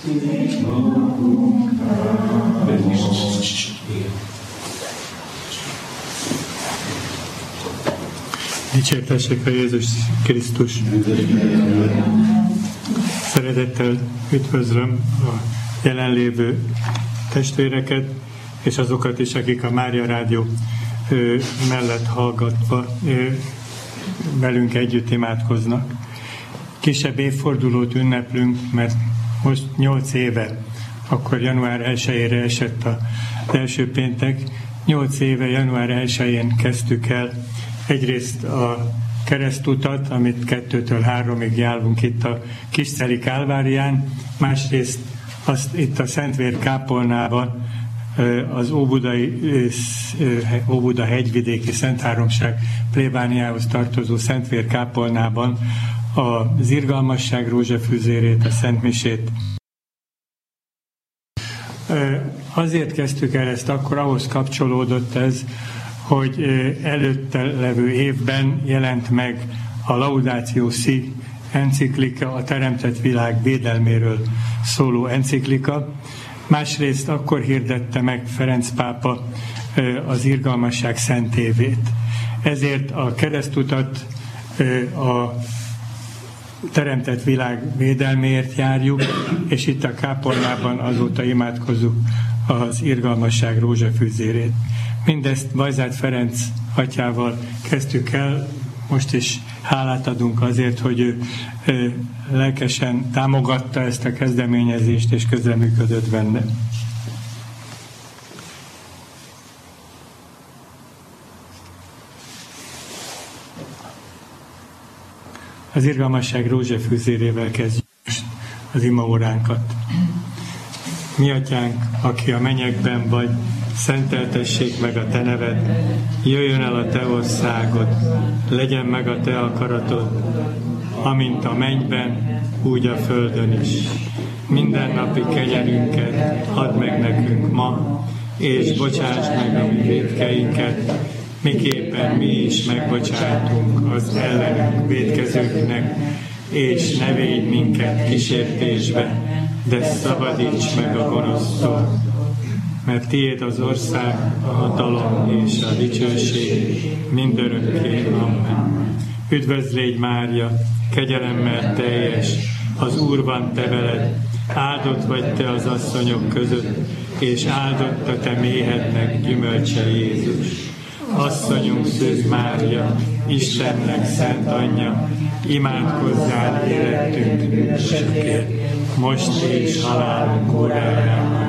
Dicsértessék a Jézus Krisztus! Szeretettel üdvözlöm a jelenlévő testvéreket, és azokat is, akik a Mária Rádió mellett hallgatva velünk együtt imádkoznak. Kisebb évfordulót ünneplünk, mert most 8 éve, akkor január 1-ére esett az első péntek. 8 éve január 1-én kezdtük el egyrészt a keresztutat, amit 2-től 3-ig járunk itt a Kisceli Kálvárián, másrészt itt a Szentvér kápolnában, az Óbuda hegyvidéki Szentháromság plébániához tartozó Szentvér kápolnában az irgalmasság rózsafűzérét, a Szentmisét. Azért kezdtük el ezt, akkor ahhoz kapcsolódott ez, hogy előtte levő évben jelent meg a Laudatio Si enciklika, a teremtett világ védelméről szóló enciklika. Másrészt akkor hirdette meg Ferenc pápa az irgalmasság szentévét. Ezért a keresztutat a teremtett világ védelméért járjuk, és itt a kápolnában azóta imádkozzuk az irgalmasság rózsafűzérét. Mindezt Bajzát Ferenc atyával kezdtük el, most is hálát adunk azért, hogy ő lelkesen támogatta ezt a kezdeményezést, és közreműködött benne. Az irgalmasság rózsafűzérével kezdjük az imaóránkat. Mi atyánk, aki a mennyekben vagy, szenteltessék meg a te neved, jöjjön el a te országod, legyen meg a te akaratod, amint a mennyben, úgy a földön is. Mindennapi kenyerünket add meg nekünk ma, és bocsáss meg a mi vétkeinket, miképpen mi is megbocsátunk az ellenünk vétkezőknek, és ne védj minket kísértésbe, de szabadíts meg a gonosztól, mert tiéd az ország, a hatalom és a dicsőség mindörökké. Amen. Üdvözl légy Mária, kegyelemmel teljes, az Úr van te veled, áldott vagy te az asszonyok között, és áldott a te méhednek gyümölcse Jézus. Asszonyunk Szűz Mária, Istennek szent anyja, imádkozzál életünk bűnösökért, most és halálunk óráján.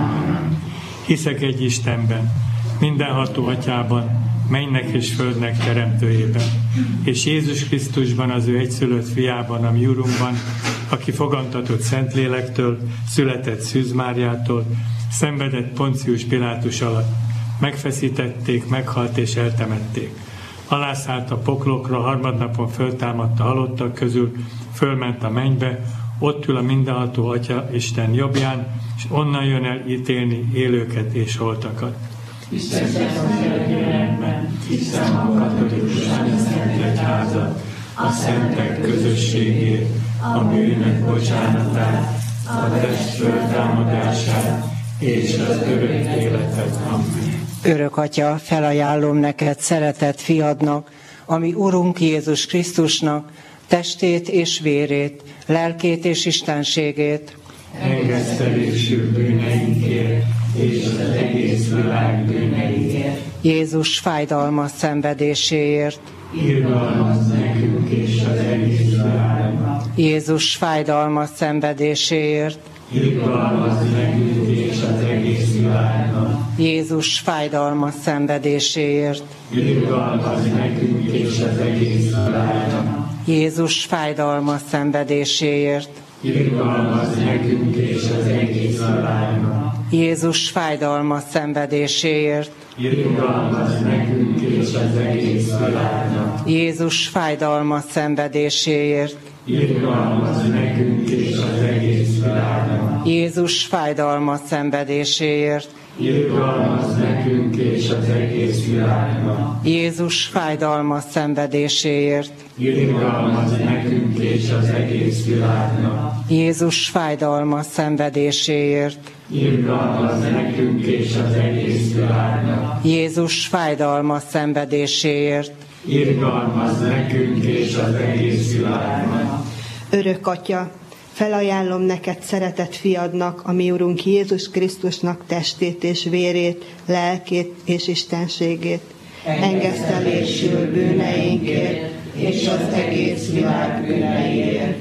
Hiszek egy Istenben, mindenható atyában, mennynek és földnek teremtőjében, és Jézus Krisztusban, az ő egyszülött fiában, a mi Urunkban, aki fogantatott Szentlélektől, született Szűz Máriától, szenvedett Poncius Pilátus alatt, megfeszítették, meghalt és eltemették. Alászállt a poklokra, harmadnapon föltámadt a halottak közül, fölment a mennybe, ott ül a mindenható Atya Isten jobbján, és onnan jön el ítélni élőket és holtakat. Hiszem a jelenben, hiszem a katolikus Szent Egyházat, a szentek közösségét, a bűnök bocsánatát, a test föltámadását és az örök életet. Amen. Örök Atya, felajánlom neked szeretett fiadnak, ami Urunk Jézus Krisztusnak, testét és vérét, lelkét és istenségét. Engesztelésű bűneinkért és az egész világ bűneiért. Jézus fájdalmas szenvedéséért. Irgalmazz nekünk és az egész világnak. Jézus fájdalmas szenvedéséért. Irgalmazz nekünk és az egész világnak. Jézus fájdalmas szenvedéséért. Irgalmazz nekünk és az egész világnak. Jézus fájdalmas szenvedéséért. Irgalmazz nekünk és az egész világnak. Jézus fájdalmas szenvedéséért. Irgalmazz nekünk és az egész világnak. Jézus fájdalmas szenvedéséért. Irgalmazz nekünk és az egész világnak. Jézus fájdalmas szenvedéséért. Irgalmazz nekünk és az egész világnak. Jézus fájdalmas szenvedéséért. Irgalmazz nekünk és és az egész világnak. Jézus fájdalmas szenvedéséért. Irgalmaz nekünk és az egész világnak. Jézus fájdalmas szenvedéséért. Irgalmaz nekünk és az egész világnak. Örök Atya, felajánlom neked szeretett fiadnak, a mi Urunk Jézus Krisztusnak testét és vérét, lelkét és istenségét, engesztelésül bűneinkért és az egész világ bűneiért.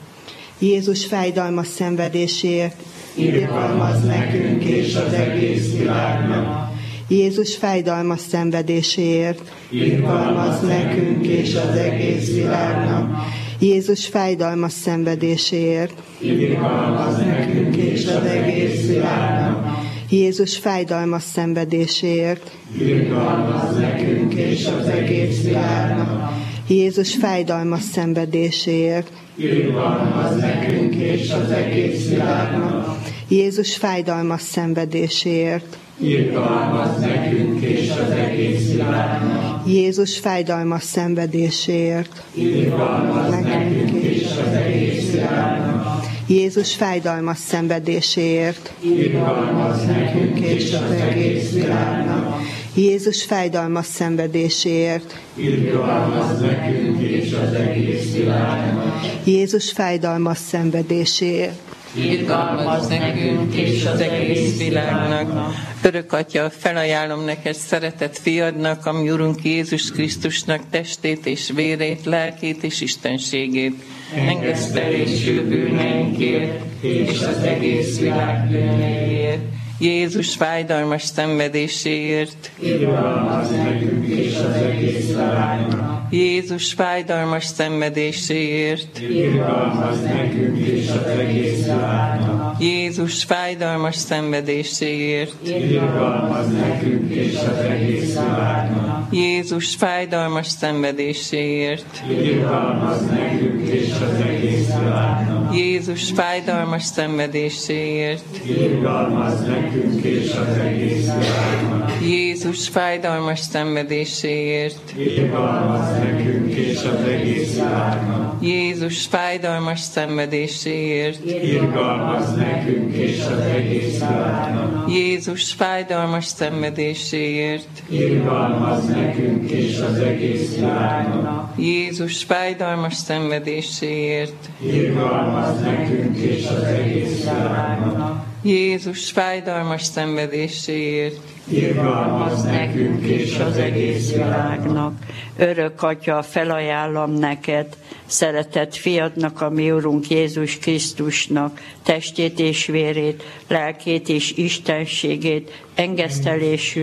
Jézus fájdalmas szenvedéséért, Irgalmaz nekünk és az egész világnak. Jézus fájdalmas szenvedéséért, Irgalmaz nekünk és az egész világnak. Jézus fájdalmas szenvedéséért, Irgalmaz nekünk és az egész világnak. Jézus fájdalmas szenvedéséért, Irgalmaz nekünk és az egész világnak. Jézus fájdalmas szenvedéséért, Irgalmaz nekünk és az egész világnak. Jézus fájdalmas szenvedéséért, Irgalmaz nekünk és az egész világnak. Jézus fájdalmas szenvedéséért, Irgalmaz nekünk és az egész világnak. Jézus fájdalmas szenvedéséért, Irgalmaz nekünk és az egész világnak. Jézus fájdalmas szenvedéséért, Irgalmaz nekünk és az egész világnak. Jézus fájdalmas szenvedéséért, Irgalmaz nekünk és az egész világnak. Örök Atya, felajánlom neked szeretett fiadnak, a mi Urunk Jézus Krisztusnak testét és vérét, lelkét és istenségét, engesztelésű bűneinkért és az egész világ bűneiért. Jézus fájdalmas szenvedéséért. Irgalmaz nekünk és az egész világnak. Jézus fájdalmas szenvedéséért. Irgalmaz nekünk és az egész világnak. Jézus fájdalmas szenvedéséért. Irgalmaz nekünk és az egész világnak. Jézus fájdalmas szenvedéséért. Irgalmaz nekünk és az egész világnak. Jézus fájdalmas szenvedéséért. Irgalmaz nekünk és az egész világnak. Jézus fájdalmas szenvedéséért. Irgalmaz nekünk és az egész világnak. Jézus fájdalmas szenvedéséért. Irgalmaz nekünk és az egész világnak. Jézus fájdalmas szenvedéséért. Irgalmaz nekünk és az egész világnak. Jézus fájdalmas szenvedéséért. Irgalmaz nekünk és az egész világnak. Jézus fájdalmas szenvedéséért. Irgalmaz nekünk és az egész világnak. Örök Atya, felajánlom neked, szeretett fiadnak, a mi Urunk Jézus Krisztusnak testét és vérét, lelkét és istenségét, engesztelésű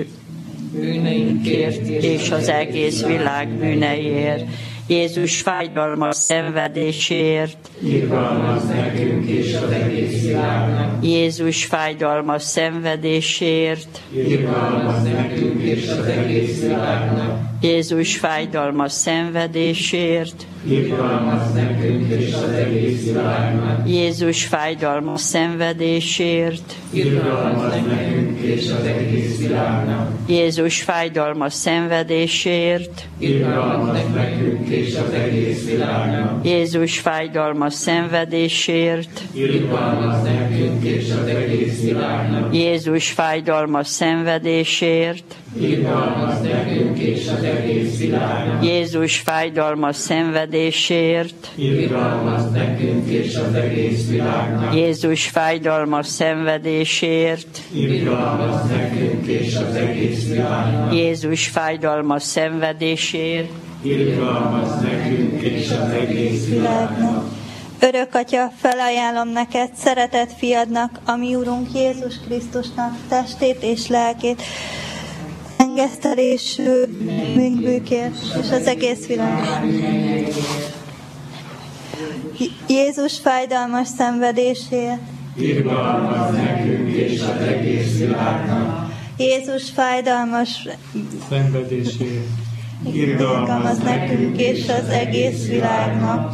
Bűneinkért és az egész világ bűneiért. Jézus fájdalmas szenvedéséért. Irgalmaz nekünk és az egész világnak. Jézus fájdalmas szenvedéséért. Irgalmaz nekünk és az egész világnak. Jézus fájdalmas szenvedéséért. Irgalmaz nekünk és az egész világnak. Jézus fájdalmas szenvedéséért. Irgalmaz nekünk és az egész világnak. Jézus fájdalmas szenvedéséért. Irgalmaz nekünk és az egész világnak. Jézus fájdalmas szenvedéséért. Irgalmaz nekünk és az egész világnak. Jézus fájdalmas szenvedéséért. Irgalmaz nekünk és az egész világnak. Jézus fájdalmas szenvedéséért. Irgalmaz nekünk és az egész világnak. Jézus fájdalmas szenvedéséért. Irgalmaz nekünk és az egész világnak. Jézus fájdalmas szenvedéséért. Irgalmaz nekünk és az egész világnak. Örök Atya, felajánlom neked szeretett fiadnak, a mi Urunk Jézus Krisztusnak testét és lelkét, engesztelésű bűnkért és az egész világ. Jézus fájdalmas szenvedéséért. Irgalmaz nekünk és az egész világnak. Jézus fájdalmas Szenvedésért. irgalmaz nekünk és az egész világnak.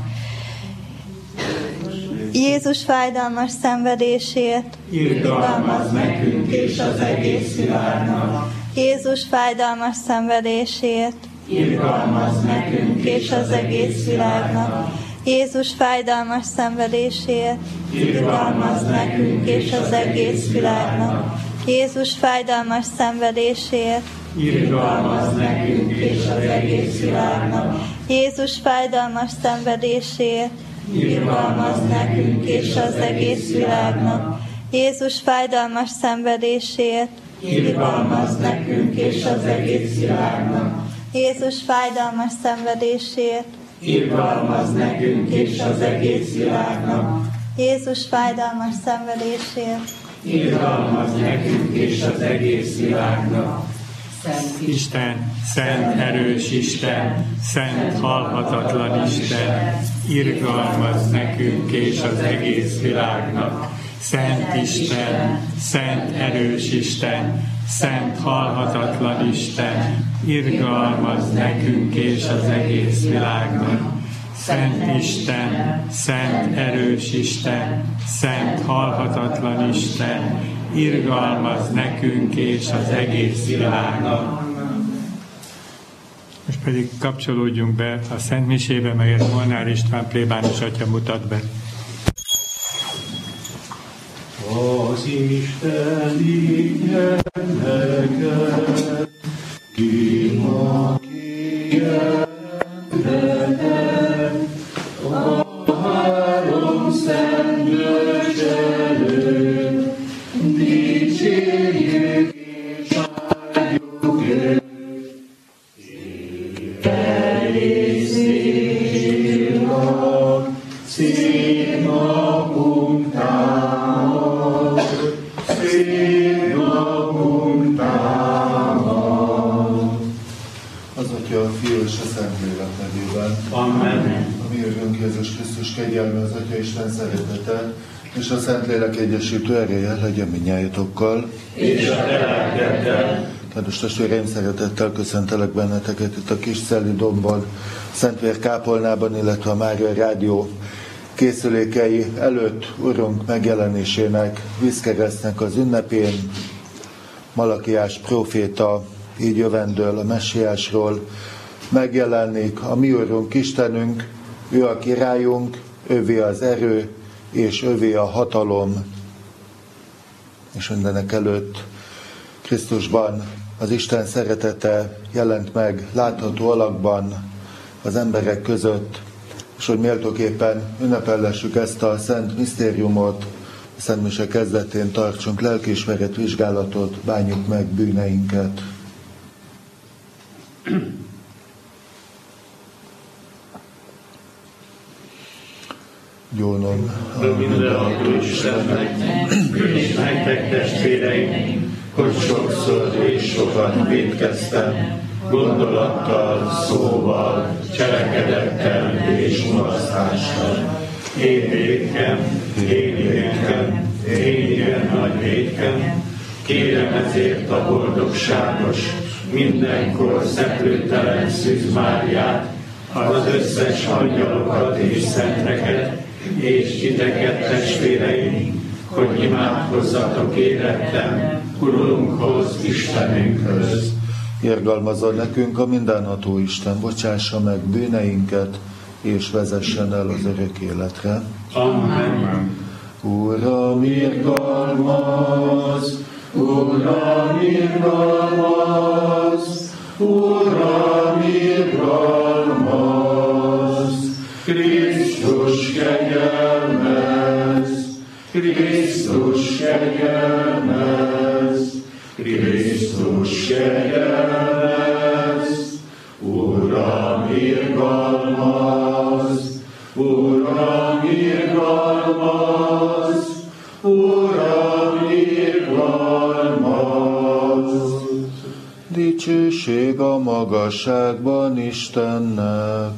Jézus fájdalmas szenvedésért. Irgalmaz nekünk és az egész világnak. Jézus fájdalmas szenvedésért. Irgalmaz nekünk És az egész világnak. Jézus fájdalmas szenvedéséért, irgalmazz nekünk és az egész világnak. Jézus fájdalmas szenvedéséért, irgalmazz nekünk és az egész világnak. Jézus fájdalmas szenvedéséért, irgalmazz nekünk és az egész világnak. Jézus fájdalmas szenvedéséért, Irgalmazz nekünk és az egész világnak. Jézus fájdalmas szenvedéséért, Irgalmazz nekünk és az egész világnak. Jézus fájdalmas szenvedéséért, Irgalmazz nekünk és az egész világnak. Isten, szent erős Isten, szent halhatatlan Isten, irgalmazz nekünk és az egész világnak. Szent Isten, szent erős Isten, szent halhatatlan Isten, irgalmazz nekünk és az egész világnak. Szent Isten, szent erős Isten, szent halhatatlan Isten, irgalmazz nekünk és az egész világnak. Most pedig kapcsolódjunk be a Szent Misébe, melyet Molnár István plébános atya mutat be. Az Isten ingyen neked, ki ma kijelentett, a három szent bölcs előtt, dicsérjük és áldjuk őt. Elég szép nap, szép napunk támad, szép napunk támad. Az Atya, a Fiú és a Szentlélek nevében. Amen. A mi Urunk Jézus Krisztus kegyelme, az Atya Isten szeretete, és a Szentlélek egyesítő ereje legyen mindnyájatokkal. És a te lelkeddel. Kedves testvéreim, szeretettel köszöntelek benneteket itt a Kis-Szelli dombon, Szentvér kápolnában, illetve a Mária Rádió készülékei előtt Urunk megjelenésének, vízkeresztnek az ünnepén. Malakiás próféta így jövendől a messiásról megjelenik a mi Urunk Istenünk, ő a királyunk, ővé az erő, és ővé a hatalom. És mindenek előtt Krisztusban az Isten szeretete jelent meg látható alakban az emberek között, és hogy méltóképpen ünnepellessük ezt a szent misztériumot, a Szent Mise kezdetén tartsunk lelkiismeret vizsgálatot, bánjuk meg bűneinket. Gyónom a mindenható Istennek, és nektek testvéreim, hogy sokszor és sokat vétkeztem, gondolattal, szóval, cselekedettel és mulasztással. Én vétkem, én igen nagy vétkem, kérem ezért a boldogságos, mindenkor szeplőtelen Szűz Máriát, az összes angyalokat és szenteket, és titeket testvéreim, hogy imádkozzatok érettem Urunkhoz, Istenünkhöz. Irgalmazzon nekünk a mindenható Isten, bocsássa meg bűneinket, és vezessen el az örök életre. Amen. Uram, irgalmazz! Uram, irgalmazz! Uram, irgalmazz! Krisztus kegyelmez! Krisztus kegyelmez! Krisztus kegyelmez! Uram, irgalmazz! Uram, irgalmazz! Uram, irgalmazz! Dicsőség a magasságban Istennek!